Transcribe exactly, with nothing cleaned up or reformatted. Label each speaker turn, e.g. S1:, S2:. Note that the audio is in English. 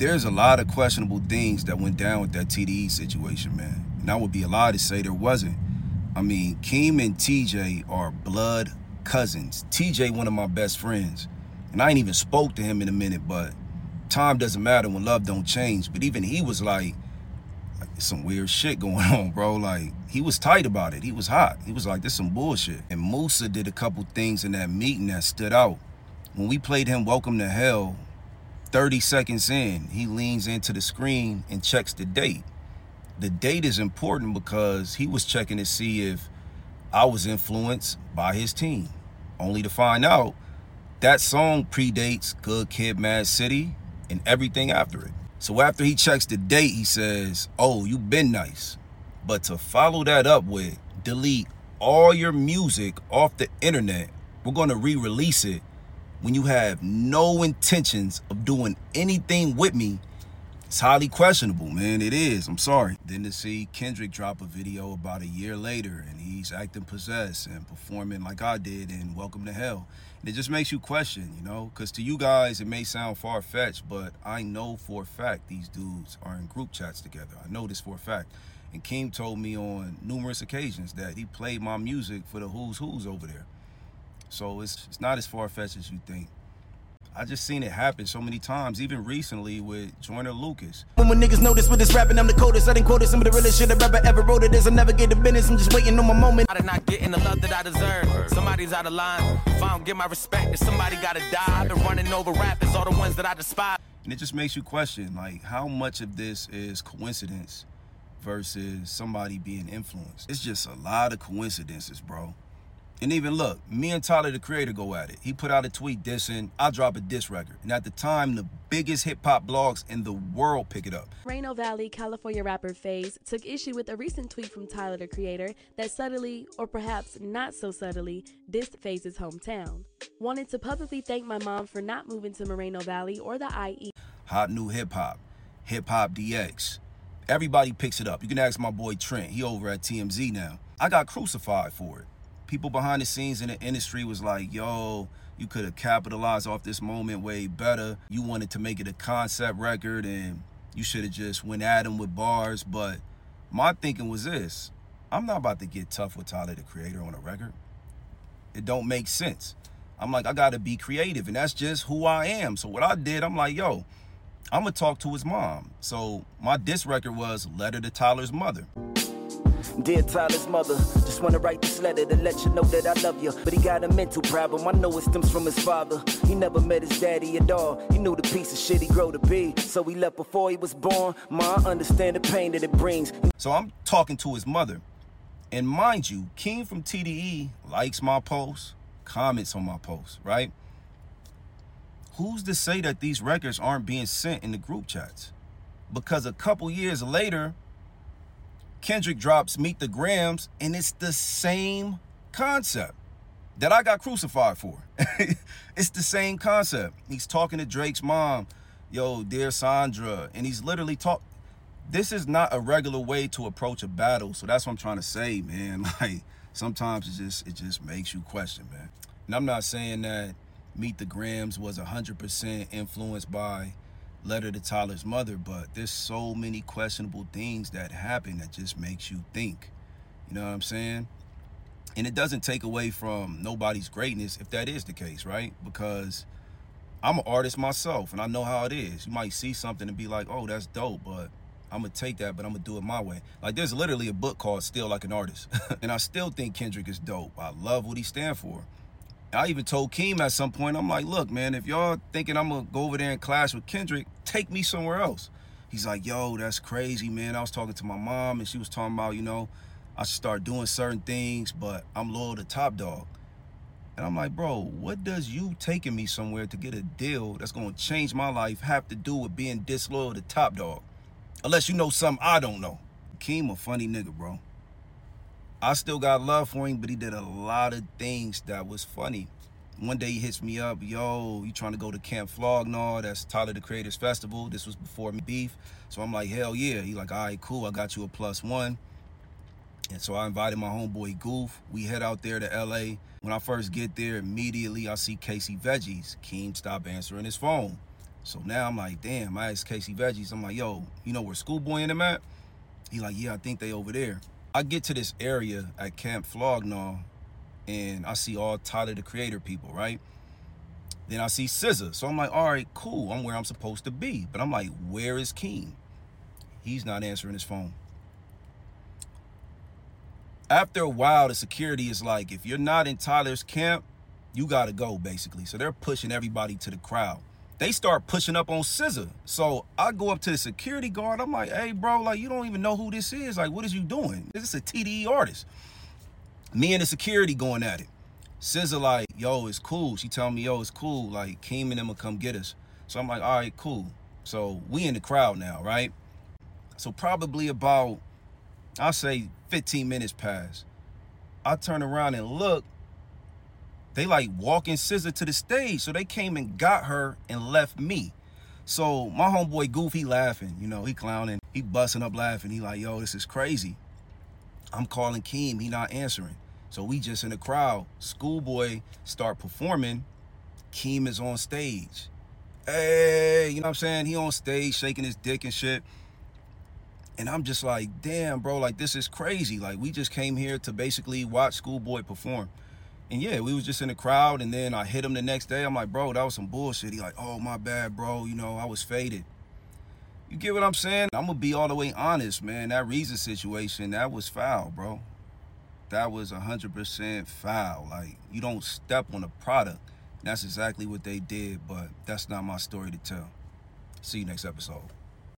S1: There's a lot of questionable things that went down with that T D E situation, man. And I would be a lie to say there wasn't. I mean, Keem and T J are blood cousins. T J, one of my best friends. And I ain't even spoke to him in a minute, but time doesn't matter when love don't change. But even he was like, like some weird shit going on, bro. Like, he was tight about it. He was hot. He was like, this some bullshit. And Musa did a couple things in that meeting that stood out. When we played him Welcome to Hell, thirty seconds in, he leans into the screen and checks the date. The date is important because he was checking to see if I was influenced by his team, only to find out that song predates Good Kid, Mad City and everything after it. So after he checks the date, he says, oh, you been nice. But to follow that up with delete all your music off the internet, we're gonna re-release it when you have no intentions of doing anything with me, it's highly questionable, man. It is. I'm sorry. Then to see Kendrick drop a video about a year later and he's acting possessed and performing like I did in Welcome to Hell. And it just makes you question, you know, because to you guys, it may sound far-fetched, but I know for a fact these dudes are in group chats together. I know this for a fact. And Keem told me on numerous occasions that he played my music for the who's who's over there. So it's, it's not as far-fetched as you think. I just seen it happen so many times, even recently with Joyner Lucas.
S2: When, when niggas notice with this rapping, I'm the coldest. I done quoted some of the realest shit a rapper ever wrote. It is I never get the business. I'm just waiting on my moment.
S3: I did not get in the love that I deserve. Somebody's out of line. If I don't get my respect, if somebody gotta die. I've been running over rappers, all the ones that I despise.
S1: And it just makes you question, like, how much of this is coincidence versus somebody being influenced? It's just a lot of coincidences, bro. And even look, me and Tyler, the Creator, go at it. He put out a tweet dissing, I'll drop a diss record. And at the time, the biggest hip-hop blogs in the world pick it up.
S4: Moreno Valley, California rapper FaZe took issue with a recent tweet from Tyler, the Creator, that subtly, or perhaps not so subtly, dissed FaZe's hometown. Wanted to publicly thank my mom for not moving to Moreno Valley or the I E.
S1: Hot New Hip Hop, Hip Hop D X. Everybody picks it up. You can ask my boy Trent. He over at T M Z now. I got crucified for it. People behind the scenes in the industry was like, yo, you could have capitalized off this moment way better. You wanted to make it a concept record and you should have just went at him with bars. But my thinking was this, I'm not about to get tough with Tyler, the Creator, on a record. It don't make sense. I'm like, I gotta be creative and that's just who I am. So what I did, I'm like, yo, I'm gonna talk to his mom. So my diss record was Letter to Tyler's Mother.
S2: Dear Tyler's mother, just wanna write this letter to let you know that I love you. But he got a mental problem, I know it stems from his father. He never met his daddy at all. He knew the piece of shit he grew to be. So he left before he was born. Ma, I understand the pain that it brings.
S1: So I'm talking to his mother. And mind you, Keem from T D E likes my posts, comments on my posts, right? Who's to say that these records aren't being sent in the group chats? Because a couple years later, Kendrick drops Meet the Grams, and it's the same concept that I got crucified for. It's the same concept. He's talking to Drake's mom, yo, dear Sandra, and he's literally talk. This is not a regular way to approach a battle, so that's what I'm trying to say, man. Like, sometimes it just it just makes you question, man. And I'm not saying that Meet the Grams was one hundred percent influenced by Letter to Tyler's Mother, but there's so many questionable things that happen that just makes you think. You know what I'm saying? And it doesn't take away from nobody's greatness if that is the case, right? Because I'm an artist myself and I know how it is. You might see something and be like, oh, that's dope, but I'm gonna take that, but I'm gonna do it my way. Like, there's literally a book called Still Like an Artist. And I still think Kendrick is dope. I love what he stands for. I even told Keem at some point, I'm like, look, man, if y'all thinking I'm gonna go over there and clash with Kendrick, take me somewhere else. He's like, yo, that's crazy, man. I was talking to my mom and she was talking about, you know, I should start doing certain things, but I'm loyal to Top Dawg. And I'm like, bro, what does you taking me somewhere to get a deal that's gonna change my life have to do with being disloyal to Top Dawg? Unless you know something I don't know. Keem a funny nigga, bro. I still got love for him, but he did a lot of things that was funny. One day he hits me up, yo, you trying to go to Camp Flognaw? That's Tyler, the Creator's festival. This was before me beef. So I'm like, hell yeah. He like, all right, cool. I got you a plus one. And so I invited my homeboy Goof. We head out there to L A. When I first get there, immediately I see Casey Veggies. Keem stopped answering his phone. So now I'm like, damn, I asked Casey Veggies, I'm like, yo, you know where Schoolboy and them at? He like, yeah, I think they over there. I get to this area at Camp Flognaw, and I see all Tyler, the Creator people, right? Then I see S Z A. So I'm like, all right, cool. I'm where I'm supposed to be. But I'm like, where is Keem? He's not answering his phone. After a while, the security is like, if you're not in Tyler's camp, you got to go, basically. So they're pushing everybody to the crowd. They start pushing up on S Z A. So I go up to the security guard. I'm like, hey, bro, like, you don't even know who this is. Like, what is you doing? This is a T D E artist. Me and the security going at it. S Z A like, yo, it's cool. She telling me, yo, it's cool. Like, Keem and them will come get us. So I'm like, all right, cool. So we in the crowd now, right? So probably about, I'll say fifteen minutes pass. I turn around and look. They like walking S Z A to the stage. So they came and got her and left me. So my homeboy Goof, he laughing, you know, he clowning. He busting up laughing. He like, yo, this is crazy. I'm calling Keem, he not answering. So we just in the crowd. Schoolboy start performing. Keem is on stage. Hey, you know what I'm saying? He on stage shaking his dick and shit. And I'm just like, damn, bro, like, this is crazy. Like, we just came here to basically watch Schoolboy perform. And yeah, we was just in the crowd, and then I hit him the next day. I'm like, bro, that was some bullshit. He like, oh, my bad, bro. You know, I was faded. You get what I'm saying? I'm going to be all the way honest, man. That Reason situation, that was foul, bro. That was one hundred percent foul. Like, you don't step on a product. That's exactly what they did, but that's not my story to tell. See you next episode.